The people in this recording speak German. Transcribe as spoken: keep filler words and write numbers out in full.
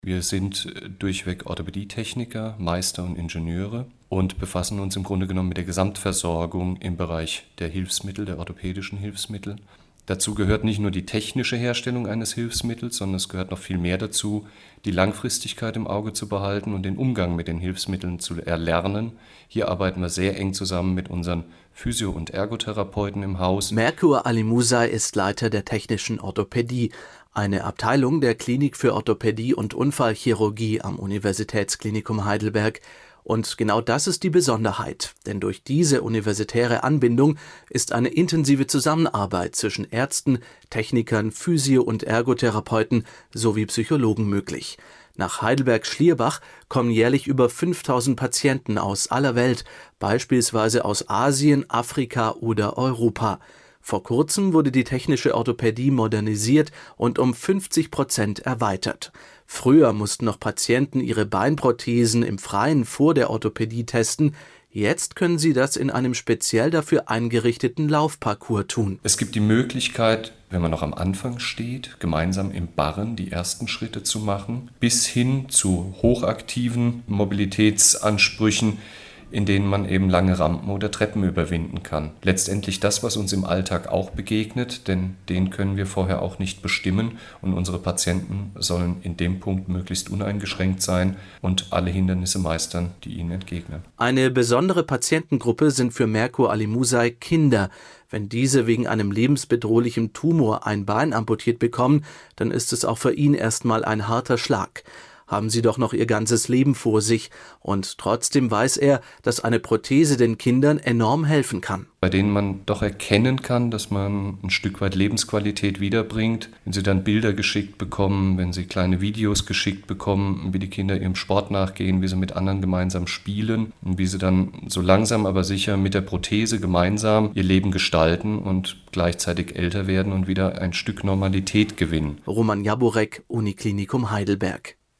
Wir sind durchweg Orthopädietechniker, Meister und Ingenieure und befassen uns im Grunde genommen mit der Gesamtversorgung im Bereich der Hilfsmittel, der orthopädischen Hilfsmittel. Dazu gehört nicht nur die technische Herstellung eines Hilfsmittels, sondern es gehört noch viel mehr dazu, die Langfristigkeit im Auge zu behalten und den Umgang mit den Hilfsmitteln zu erlernen. Hier arbeiten wir sehr eng zusammen mit unseren Physio- und Ergotherapeuten im Haus. Merkur Ali Musai ist Leiter der technischen Orthopädie, eine Abteilung der Klinik für Orthopädie und Unfallchirurgie am Universitätsklinikum Heidelberg. Und genau das ist die Besonderheit, denn durch diese universitäre Anbindung ist eine intensive Zusammenarbeit zwischen Ärzten, Technikern, Physio- und Ergotherapeuten sowie Psychologen möglich. Nach Heidelberg-Schlierbach kommen jährlich über fünftausend Patienten aus aller Welt, beispielsweise aus Asien, Afrika oder Europa. Vor kurzem wurde die technische Orthopädie modernisiert und um fünfzig Prozent erweitert. Früher mussten noch Patienten ihre Beinprothesen im Freien vor der Orthopädie testen. Jetzt können sie das in einem speziell dafür eingerichteten Laufparcours tun. Es gibt die Möglichkeit, wenn man noch am Anfang steht, gemeinsam im Barren die ersten Schritte zu machen, bis hin zu hochaktiven Mobilitätsansprüchen, in denen man eben lange Rampen oder Treppen überwinden kann. Letztendlich das, was uns im Alltag auch begegnet, denn den können wir vorher auch nicht bestimmen und unsere Patienten sollen in dem Punkt möglichst uneingeschränkt sein und alle Hindernisse meistern, die ihnen entgegnen. Eine besondere Patientengruppe sind für Merkur Ali Musai Kinder. Wenn diese wegen einem lebensbedrohlichen Tumor ein Bein amputiert bekommen, dann ist es auch für ihn erstmal ein harter Schlag. Haben sie doch noch ihr ganzes Leben vor sich. Und trotzdem weiß er, dass eine Prothese den Kindern enorm helfen kann. Bei denen man doch erkennen kann, dass man ein Stück weit Lebensqualität wiederbringt. Wenn sie dann Bilder geschickt bekommen, wenn sie kleine Videos geschickt bekommen, wie die Kinder ihrem Sport nachgehen, wie sie mit anderen gemeinsam spielen und wie sie dann so langsam aber sicher mit der Prothese gemeinsam ihr Leben gestalten und gleichzeitig älter werden und wieder ein Stück Normalität gewinnen. Roman Jaborek, Uniklinikum Heidelberg.